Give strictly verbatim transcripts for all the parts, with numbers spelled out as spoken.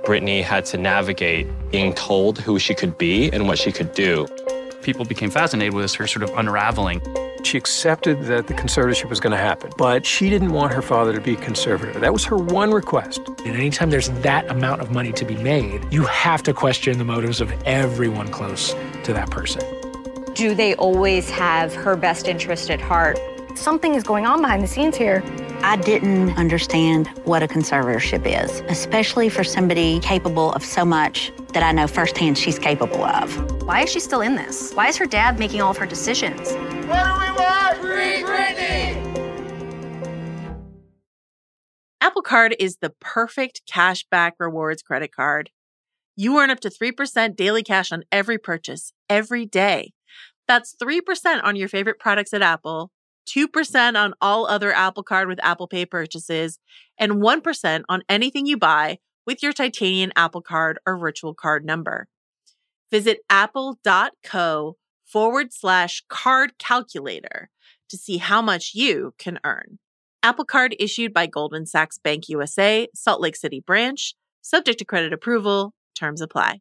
Britney had to navigate being told who she could be and what she could do. People became fascinated with her sort of unraveling. She accepted that the conservatorship was going to happen, but she didn't want her father to be conservator. That was her one request. And anytime there's that amount of money to be made, you have to question the motives of everyone close to that person. Do they always have her best interest at heart? Something is going on behind the scenes here. I didn't understand what a conservatorship is, especially for somebody capable of so much that I know firsthand she's capable of. Why is she still in this? Why is her dad making all of her decisions? What do we want? Free Britney! Apple Card is the perfect cashback rewards credit card. You earn up to three percent daily cash on every purchase, every day. That's three percent on your favorite products at Apple, two percent on all other Apple Card with Apple Pay purchases, and one percent on anything you buy with your titanium Apple Card or virtual card number. Visit apple.co forward slash card calculator to see how much you can earn. Apple Card issued by Goldman Sachs Bank U S A, Salt Lake City branch, subject to credit approval, terms apply.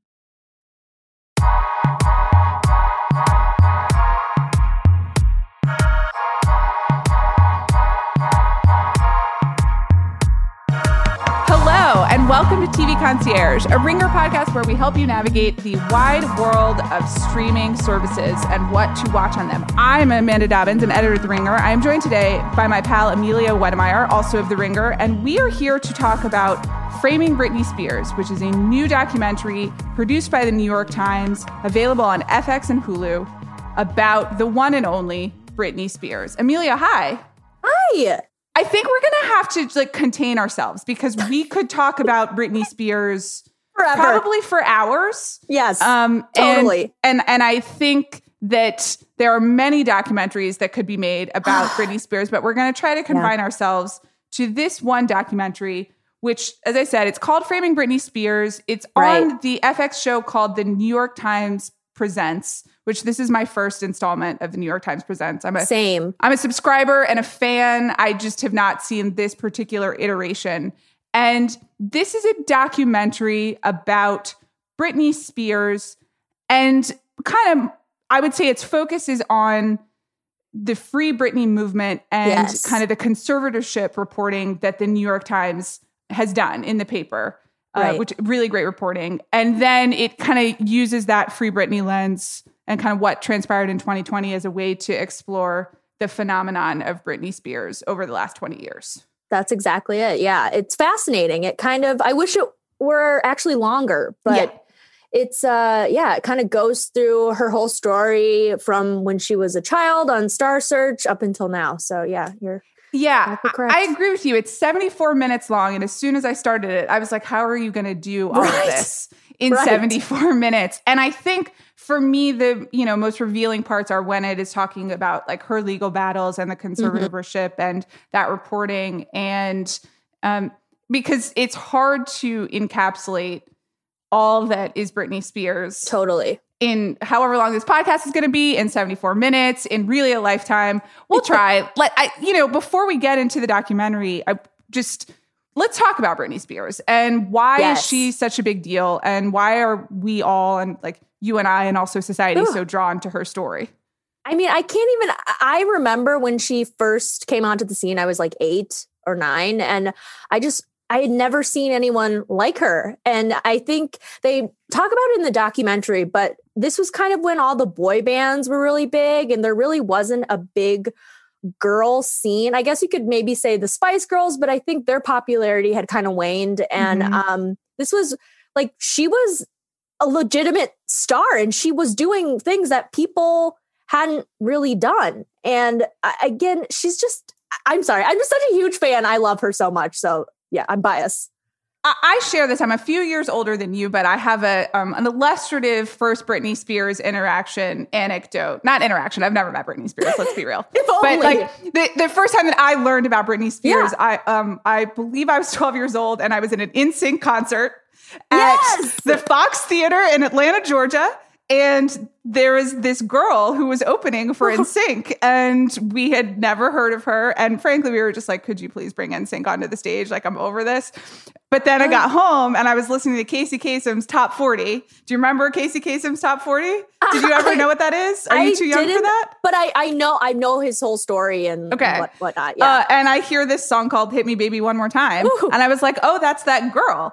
Hello, and welcome to T V Concierge, a Ringer podcast where we help you navigate the wide world of streaming services and what to watch on them. I'm Amanda Dobbins, I'm editor of The Ringer. I am joined today by my pal Amelia Wedemeyer, also of The Ringer, and we are here to talk about Framing Britney Spears, which is a new documentary produced by The New York Times, available on F X and Hulu, about the one and only Britney Spears. Amelia, hi. Hi. I think we're going to have to like contain ourselves because we could talk about Britney Spears forever, probably for hours. Yes, um, totally. And, and and I think that there are many documentaries that could be made about Britney Spears, but we're going to try to confine yeah. ourselves to this one documentary, which, as I said, it's called Framing Britney Spears. It's right. on the F X show called The New York Times Presents, which this is my first installment of The New York Times Presents. I'm a, Same. I'm a subscriber and a fan. I just have not seen this particular iteration. And this is a documentary about Britney Spears. And kind of, I would say its focus is on the Free Britney movement and yes. kind of the conservatorship reporting that The New York Times has done in the paper. Right. Uh, which really great reporting. And then it kind of uses that Free Britney lens and kind of what transpired in twenty twenty as a way to explore the phenomenon of Britney Spears over the last twenty years. That's exactly it. Yeah, it's fascinating. It kind of, I wish it were actually longer, but yeah. it's, uh, yeah, it kind of goes through her whole story from when she was a child on Star Search up until now. So yeah, you're Yeah, I agree with you. It's seventy-four minutes long. And as soon as I started it, I was like, how are you going to do all right. of this in right. seventy-four minutes? And I think for me, the, you know, most revealing parts are when it is talking about like her legal battles and the conservatorship mm-hmm. and that reporting. And um, because it's hard to encapsulate all that is Britney Spears. Totally. In however long this podcast is going to be, in seventy-four minutes, in really a lifetime. We'll try. Let I, you know, before we get into the documentary, I just let's talk about Britney Spears and why yes. is she such a big deal, and why are we all, and like you and I, and also society, Ugh. so drawn to her story. I mean, I can't even. I remember when she first came onto the scene. I was like eight or nine, and I just. I had never seen anyone like her. And I think they talk about it in the documentary, but this was kind of when all the boy bands were really big and there really wasn't a big girl scene. I guess you could maybe say the Spice Girls, but I think their popularity had kind of waned. And mm-hmm. um, this was like, she was a legitimate star and she was doing things that people hadn't really done. And uh, again, she's just, I'm sorry, I'm just such a huge fan. I love her so much. So yeah, I'm biased. I share this. I'm a few years older than you, but I have a um, an illustrative first Britney Spears interaction anecdote. Not interaction. I've never met Britney Spears. Let's be real. But like the, the first time that I learned about Britney Spears, yeah. I um I believe I was twelve years old and I was in an N Sync concert at yes! the Fox Theater in Atlanta, Georgia. And there was this girl who was opening for N Sync, and we had never heard of her. And frankly, we were just like, could you please bring N Sync onto the stage? Like, I'm over this. But then I got home and I was listening to Casey Kasem's Top forty. Do you remember Casey Kasem's Top forty? Did you ever know what that is? Are I you too young for that? But I, I know I know his whole story and okay. what whatnot. Yeah. Uh, and I hear this song called Hit Me Baby One More Time. Ooh. And I was like, oh, that's that girl.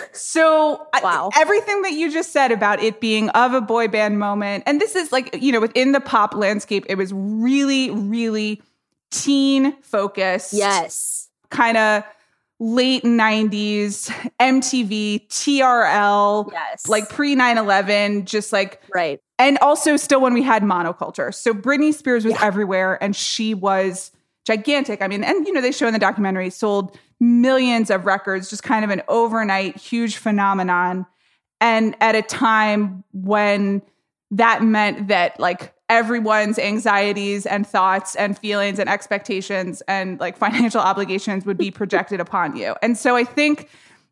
So wow. I, everything that you just said about it being of a boy band moment, and this is like, you know, within the pop landscape, it was really, really teen focused. Yes. Kind of late nineties, M T V, T R L, yes. like pre nine eleven, just like, right. And also still when we had monoculture. So Britney Spears was yeah. everywhere and she was gigantic. I mean, and you know, they show in the documentary, sold millions of records, just kind of an overnight huge phenomenon. And at a time when that meant that like everyone's anxieties and thoughts and feelings and expectations and like financial obligations would be projected upon you. And so I think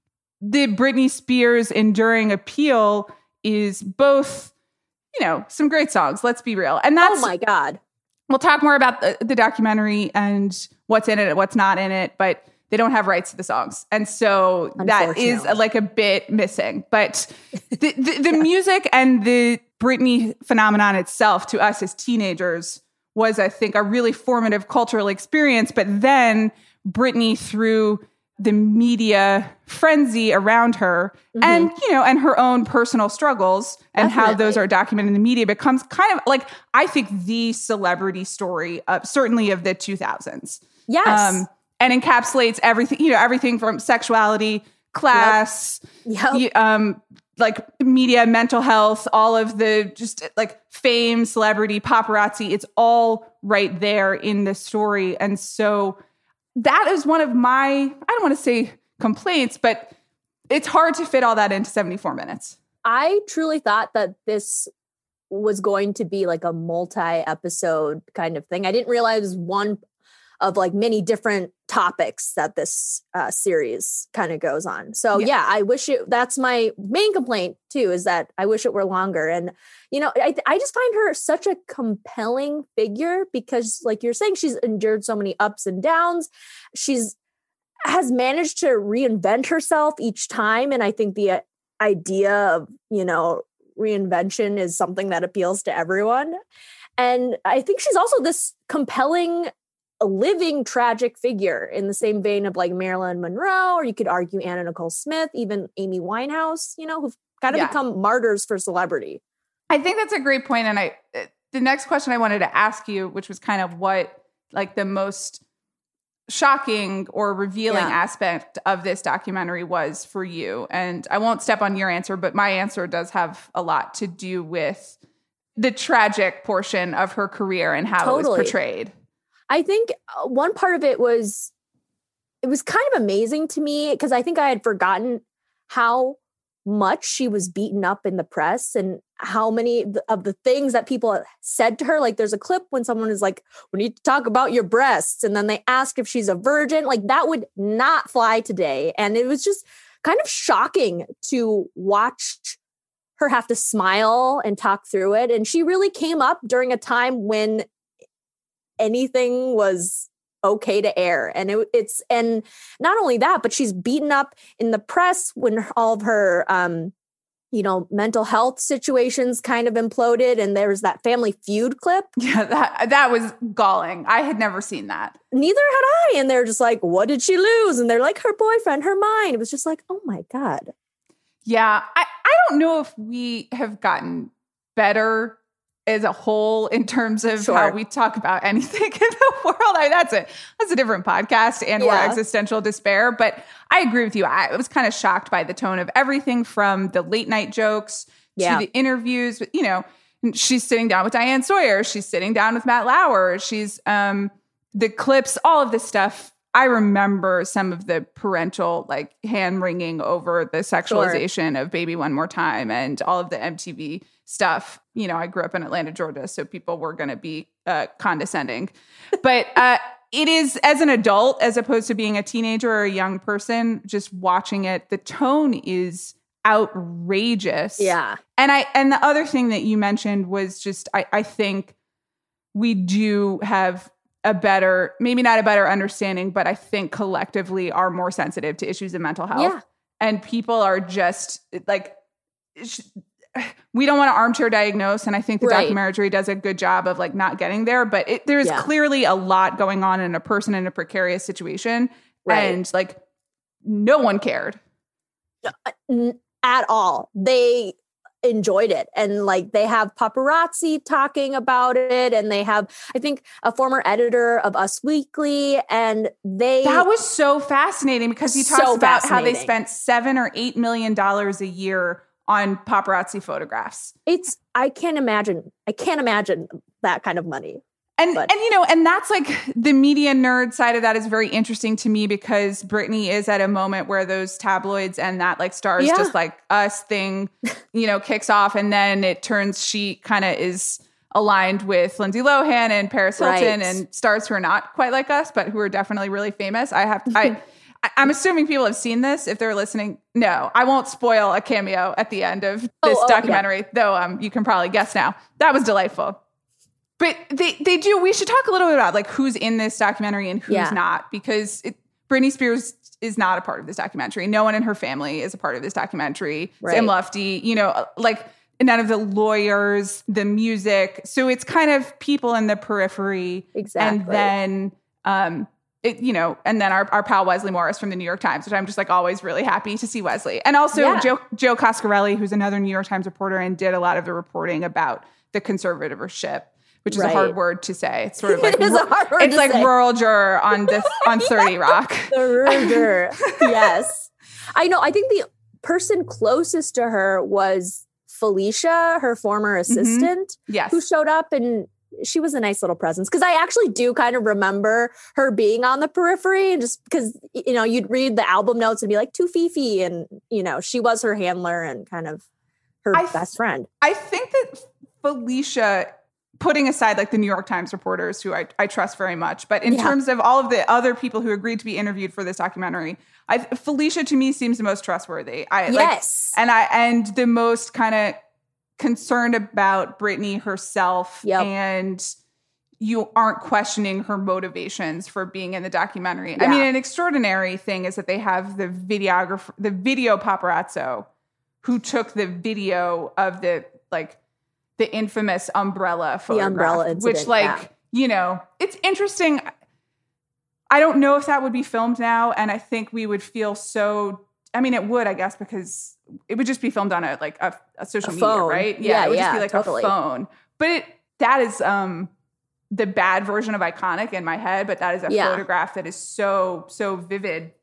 the Britney Spears enduring appeal is both, you know, some great songs, let's be real. And that's, oh my God. We'll talk more about the, the documentary and what's in it and what's not in it, but they don't have rights to the songs. And so that is like a bit missing. But the, the, the yeah. music and the Britney phenomenon itself to us as teenagers was, I think, a really formative cultural experience. But then Britney, through the media frenzy around her mm-hmm. and, you know, and her own personal struggles and Definitely. How those are documented in the media becomes kind of like, I think, the celebrity story of certainly of the two thousands. Yes. Um, and encapsulates everything, you know, everything from sexuality, class, yep. Yep. um, like media, mental health, all of the just like fame, celebrity, paparazzi. It's all right there in the story. And so that is one of my, I don't want to say complaints, but it's hard to fit all that into seventy-four minutes. I truly thought that this was going to be like a multi-episode kind of thing. I didn't realize one of like many different topics that this uh, series kind of goes on. So yeah. yeah, I wish it, that's my main complaint too, is that I wish it were longer. And, you know, I, I just find her such a compelling figure because like you're saying, she's endured so many ups and downs. She's has managed to reinvent herself each time. And I think the uh, idea of, you know, reinvention is something that appeals to everyone. And I think she's also this compelling a living tragic figure in the same vein of like Marilyn Monroe, or you could argue Anna Nicole Smith, even Amy Winehouse, you know, who've kind of yeah. become martyrs for celebrity. I think that's a great point. And I, the next question I wanted to ask you, which was kind of what like the most shocking or revealing yeah. aspect of this documentary was for you. And I won't step on your answer, but my answer does have a lot to do with the tragic portion of her career and how totally. It was portrayed. I think one part of it was, it was kind of amazing to me because I think I had forgotten how much she was beaten up in the press and how many of the things that people said to her. Like there's a clip when someone is like, we need to talk about your breasts. And then they ask if she's a virgin. Like that would not fly today. And it was just kind of shocking to watch her have to smile and talk through it. And she really came up during a time when anything was okay to air. And it, it's, and not only that, but she's beaten up in the press when all of her, um, you know, mental health situations kind of imploded. And there was that Family Feud clip. Yeah, that, that was galling. I had never seen that. Neither had I. And they're just like, what did she lose? And they're like, her boyfriend, her mind. It was just like, oh my God. Yeah. I, I don't know if we have gotten better as a whole in terms of sure. how we talk about anything in the world. I mean, that's a that's a different podcast and yeah. or existential despair. But I agree with you. I was kind of shocked by the tone of everything from the late night jokes yeah. to the interviews. You know, she's sitting down with Diane Sawyer. She's sitting down with Matt Lauer. She's um, the clips, all of this stuff. I remember some of the parental like hand wringing over the sexualization sure. of Baby One More Time and all of the M T V stuff. You know, I grew up in Atlanta, Georgia, so people were going to be uh, condescending. But uh, it is, as an adult, as opposed to being a teenager or a young person, just watching it, the tone is outrageous. Yeah. And I and the other thing that you mentioned was just I, I think we do have a better, maybe not a better understanding, but I think collectively are more sensitive to issues of mental health. Yeah. And people are just like, we don't want to armchair diagnose. And I think the Right. documentary does a good job of like not getting there, but it, there is Yeah. clearly a lot going on in a person in a precarious situation. Right. And like no one cared. N- At all. They enjoyed it. And like they have paparazzi talking about it. And they have, I think, a former editor of Us Weekly. And they. That was so fascinating because he So talks about how they fascinating. spent seven or eight million dollars a year on paparazzi photographs. It's, I can't imagine. I can't imagine that kind of money. And, But- and, you know, and that's like the media nerd side of that is very interesting to me because Britney is at a moment where those tabloids and that like Stars Yeah. Just Like Us thing, you know, kicks off. And then it turns, she kind of is aligned with Lindsay Lohan and Paris Hilton Right. and stars who are not quite like us, but who are definitely really famous. I have, I, I- I'm assuming people have seen this if they're listening. No, I won't spoil a cameo at the end of this Oh, oh, documentary, yeah. though um, you can probably guess now. That was delightful. But they, they do, we should talk a little bit about like who's in this documentary and who's Yeah. not, because it, Britney Spears is not a part of this documentary. No one in her family is a part of this documentary. Right. Sam Lufty, you know, like none of the lawyers, the music. So it's kind of people in the periphery. Exactly. And then, um, it, you know, and then our, our pal Wesley Morris from the New York Times, which I'm just like always really happy to see Wesley. And also Yeah. Joe, Joe Coscarelli, who's another New York Times reporter and did a lot of the reporting about the conservatorship, which is Right. a hard word to say. It's sort of like It is a hard word it's to like say. rural juror on this on thirty Rock. The Ruger. Yes. I know. I think the person closest to her was Felicia, her former assistant, Yes. who showed up, and she was a nice little presence. Because I actually do kind of remember her being on the periphery, and just because, you know, you'd read the album notes and be like, to Fifi, and, you know, she was her handler and kind of her I th- best friend. I think that Felicia, putting aside like the New York Times reporters who I, I trust very much, but in Yeah. terms of all of the other people who agreed to be interviewed for this documentary, I, Felicia to me seems the most trustworthy. I Yes. like, and I and the most kind of concerned about Britney herself, Yep. and you aren't questioning her motivations for being in the documentary. I Yeah. mean, an extraordinary thing is that they have the videographer, the video paparazzo, who took the video of the like the infamous umbrella photograph, umbrella incident, which like, yeah. you know, it's interesting. I don't know if that would be filmed now. And I think we would feel so, I mean, it would, I guess, because it would just be filmed on a, like a, a social A media, phone. right? Yeah, it would yeah, just be like totally. a phone, but it, that is, um, the bad version of iconic in my head, but that is a Yeah. photograph that is so, so vivid.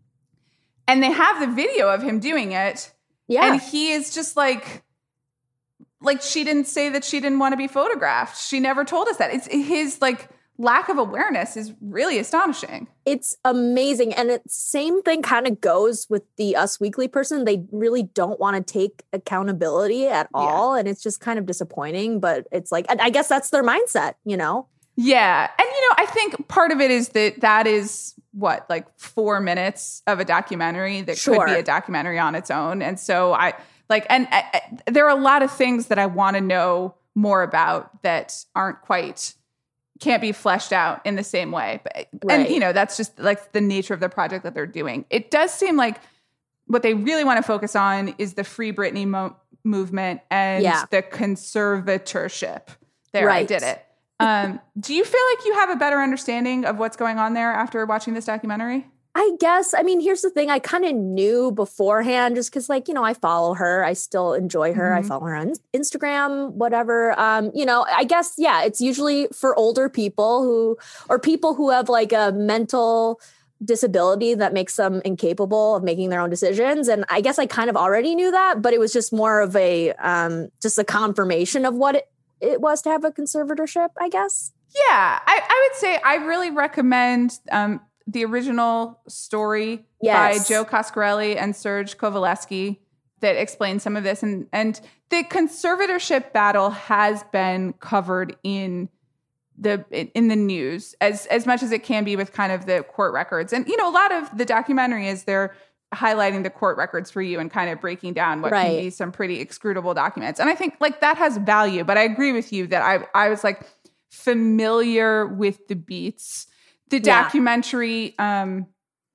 And they have the video of him doing it. Yeah. And he is just like, like she didn't say that she didn't want to be photographed. She never told us that. It's his like lack of awareness is really astonishing. It's amazing. And it same thing kind of goes with the Us Weekly person. They really don't want to take accountability at all. And it's just kind of disappointing, but it's like, and I guess that's their mindset, you know? Yeah. And, you know, I think part of it is that that is what, like four minutes of a documentary that Sure. could be a documentary on its own. And so I like, and I, I, there are a lot of things that I want to know more about that aren't quite, can't be fleshed out in the same way. But, Right. and, you know, that's just like the nature of the project that they're doing. It does seem like what they really want to focus on is the Free Britney mo- movement and Yeah. the conservatorship. There, I Right. did it. Um, do you feel like you have a better understanding of what's going on there after watching this documentary? I guess, I mean, here's the thing. I kind of knew beforehand just because, like, you know, I follow her. I still enjoy her. I Mhm. follow her on Instagram, whatever. Um, you know, I guess, yeah, it's usually for older people who, or people who have like a mental disability that makes them incapable of making their own decisions. And I guess I kind of already knew that, but it was just more of a, um, just a confirmation of what it, it was to have a conservatorship, I guess. Yeah, I, I would say I really recommend um, the original story Yes. by Joe Coscarelli and Serge Kovaleski that explains some of this. And, and the conservatorship battle has been covered in the in the news as as much as it can be with kind of the court records. And, you know, a lot of the documentary is they're highlighting the court records for you and kind of breaking down what Right. can be some pretty inscrutable documents. And I think like that has value, but I agree with you that I I was like familiar with the beats. The Yeah. documentary um,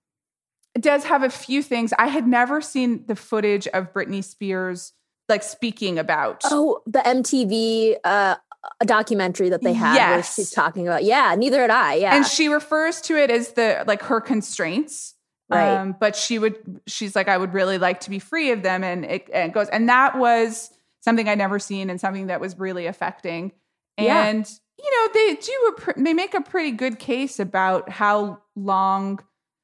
does have a few things. I had never seen the footage of Britney Spears like speaking about. Oh, the M T V uh, a documentary that they had where Yes. she's talking about. Yeah, neither had I. Yeah. And she refers to it as the like her constraints. Right. Um, but she would, she's like, I would really like to be free of them. And it, and it goes, and that was something I'd never seen and something that was really affecting. Yeah. And, you know, they do, a, pr- they make a pretty good case about how long,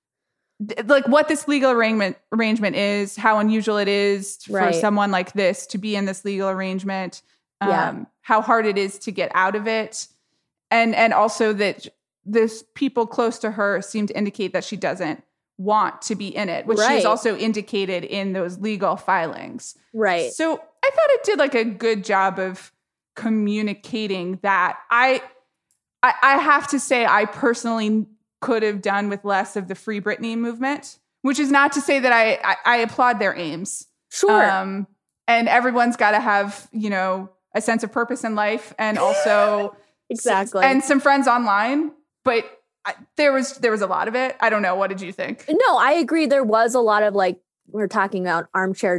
th- like what this legal arrangement arrangement is, how unusual it is for Right. someone like this to be in this legal arrangement, um, Yeah. how hard it is to get out of it. And, and also that this people close to her seem to indicate that she doesn't want to be in it, which Right. she's also indicated in those legal filings. Right. So I thought it did like a good job of communicating that. I, I, I have to say, I personally could have done with less of the Free Britney movement, which is not to say that I, I, I applaud their aims. Sure. Um, and everyone's got to have, you know, a sense of purpose in life and also Exactly. and some friends online, but I, there was there was a lot of it. I don't know. What did you think? No, I agree. There was a lot of like, we we're talking about armchair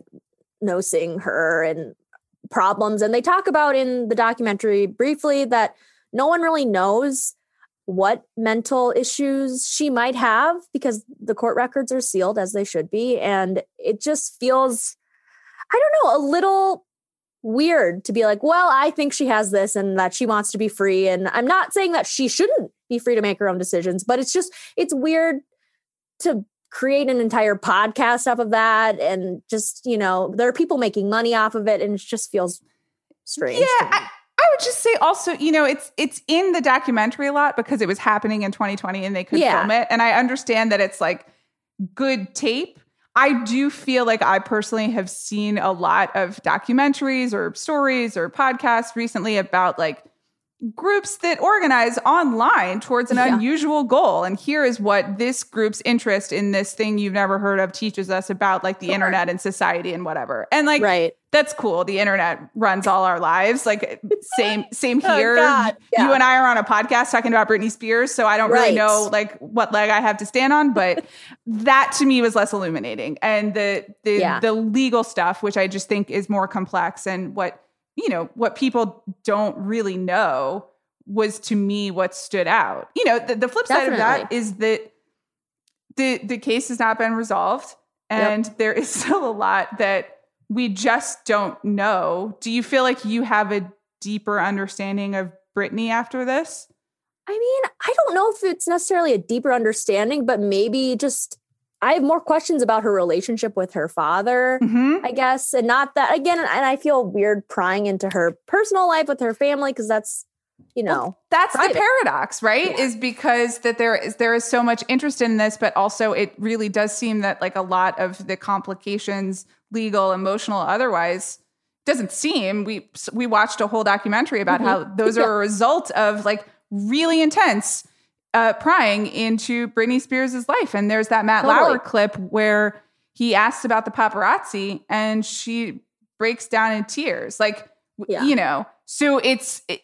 diagnosing her and problems. And they talk about in the documentary briefly that no one really knows what mental issues she might have because the court records are sealed as they should be. And it just feels, I don't know, a little weird to be like, well, I think she has this and that she wants to be free. And I'm not saying that she shouldn't be free to make her own decisions, but it's just, it's weird to create an entire podcast off of that. And just, you know, there are people making money off of it and it just feels strange. Yeah, I, I would just say also, you know, it's it's in the documentary a lot because it was happening in twenty twenty and they could Yeah. film it. And I understand that it's like good tape. I do feel like I personally have seen a lot of documentaries or stories or podcasts recently about like groups that organize online towards an Yeah. unusual goal. And here is what this group's interest in this thing you've never heard of teaches us about like the Sure. internet and society and whatever. And like, Right. that's cool. The internet runs all our lives. Like same, same Oh, here. God. You Yeah. and I are on a podcast talking about Britney Spears. So I don't really Right. know like what leg I have to stand on, but that to me was less illuminating. And the, the, Yeah. the legal stuff, which I just think is more complex and what, you know, what people don't really know was to me what stood out. You know, the, the flip side of that Definitely. is that the the case has not been resolved and there is still a lot that we just don't know. Do you feel like you have a deeper understanding of Britney after this? I mean, I don't know if it's necessarily a deeper understanding, but maybe just I have more questions about her relationship with her father, Mm-hmm. I guess. And not that, again, and I feel weird prying into her personal life with her family because that's, you know. Well, that's private. the paradox, right? Yeah. Is because that there is there is so much interest in this, but also it really does seem that like a lot of the complications, legal, emotional, otherwise, doesn't seem. We we watched a whole documentary about Mhm. how those Yeah. are a result of like really intense uh, prying into Britney Spears' life. And there's that Matt Totally. Lauer clip where he asks about the paparazzi and she breaks down in tears. Like, w- Yeah. you know, so it's, it,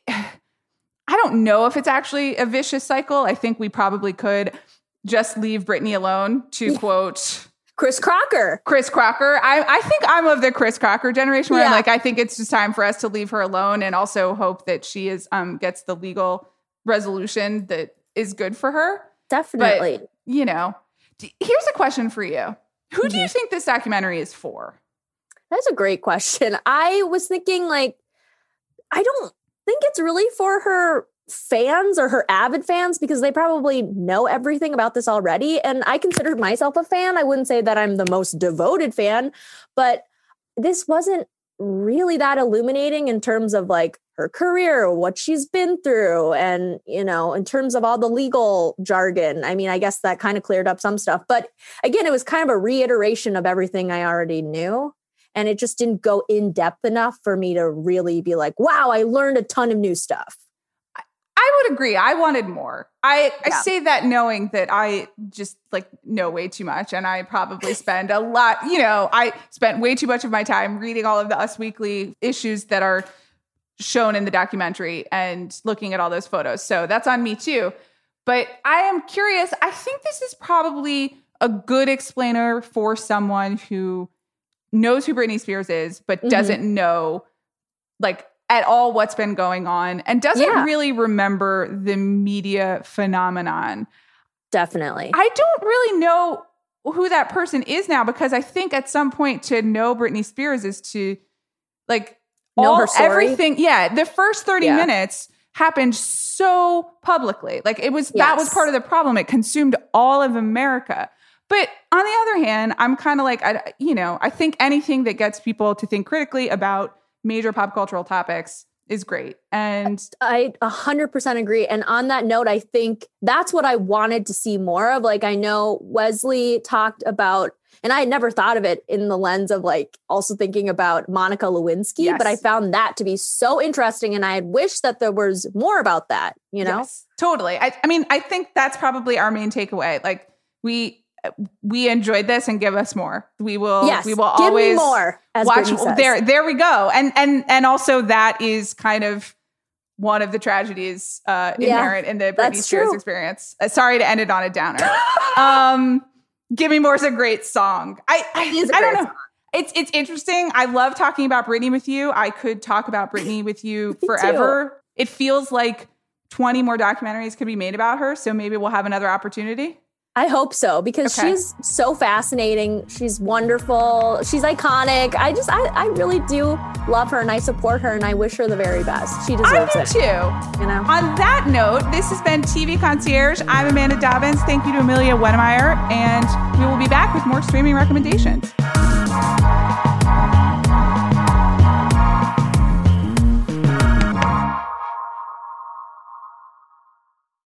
I don't know if it's actually a vicious cycle. I think we probably could just leave Britney alone, to quote Chris Crocker. Chris Crocker. I, I think I'm of the Chris Crocker generation where I'm Yeah. like, I think it's just time for us to leave her alone and also hope that she is um gets the legal resolution that is good for her. Definitely. But, you know, d- here's a question for you. Who do Mm-hmm. you think this documentary is for? That's a great question. I was thinking, like, I don't think it's really for her fans or her avid fans because they probably know everything about this already. And I consider myself a fan. I wouldn't say that I'm the most devoted fan, but this wasn't really that illuminating in terms of like her career, what she's been through, and, you know, in terms of all the legal jargon. I mean, I guess that kind of cleared up some stuff. But again, it was kind of a reiteration of everything I already knew. And it just didn't go in depth enough for me to really be like, wow, I learned a ton of new stuff. I I would agree. I wanted more. I, Yeah. I say that knowing that I just like know way too much, and I probably spend a lot, you know, I spent way too much of my time reading all of the Us Weekly issues that are shown in the documentary and looking at all those photos. So that's on me too. But I am curious. I think this is probably a good explainer for someone who knows who Britney Spears is, but Mm-hmm. doesn't know like at all what's been going on and doesn't Yeah. really remember the media phenomenon. Definitely. I don't really know who that person is now, because I think at some point to know Britney Spears is to like Know all her story? everything. Yeah. The first thirty Yeah. minutes happened so publicly. Like it was, that was Yes. part of the problem. It consumed all of America. But on the other hand, I'm kind of like, I, you know, I think anything that gets people to think critically about major pop cultural topics is great. And I one hundred percent agree. And on that note, I think that's what I wanted to see more of. Like, I know Wesley talked about, and I had never thought of it in the lens of like also thinking about Monica Lewinsky, Yes. but I found that to be so interesting. And I had wished that there was more about that, you know? yes, totally. I, I mean, I think that's probably our main takeaway. Like we, we enjoyed this and give us more. We will, Yes, we will give me always more, as watch. Brittany says. There, there we go. And, and, and also that is kind of one of the tragedies uh, Yeah, inherent in the Britney that's Spears true. experience. Uh, sorry to end it on a downer. um, Give Me More is a great song. I, I, is a I don't great know. It's it's interesting. I love talking about Britney with you. I could talk about Britney with you Me forever. It feels like twenty more documentaries could be made about her. So maybe we'll have another opportunity. I hope so, because Okay. she's so fascinating. She's wonderful. She's iconic. I just, I, I really do love her, and I support her, and I wish her the very best. She I deserves do it. too. You know? On that note, this has been T V Concierge. I'm Amanda Dobbins. Thank you to Amelia Wennemeyer, and we will be back with more streaming recommendations.